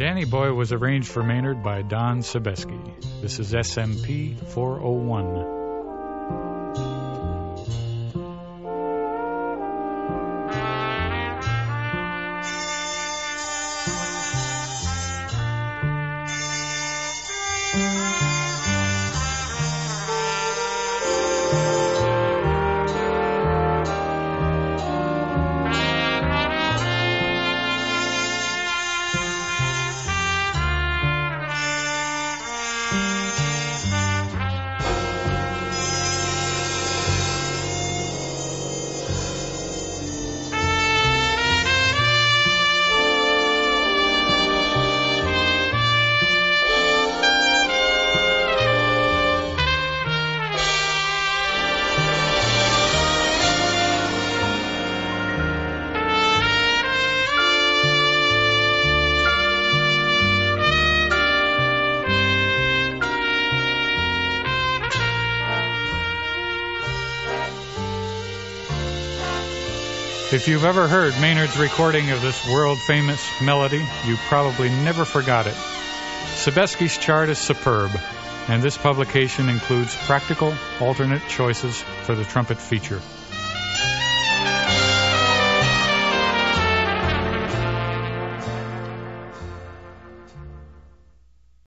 Danny Boy was arranged for Maynard by Don Sebesky. This is SMP 401. If you've ever heard Maynard's recording of this world-famous melody, you probably never forgot it. Sebesky's chart is superb, and this publication includes practical alternate choices for the trumpet feature.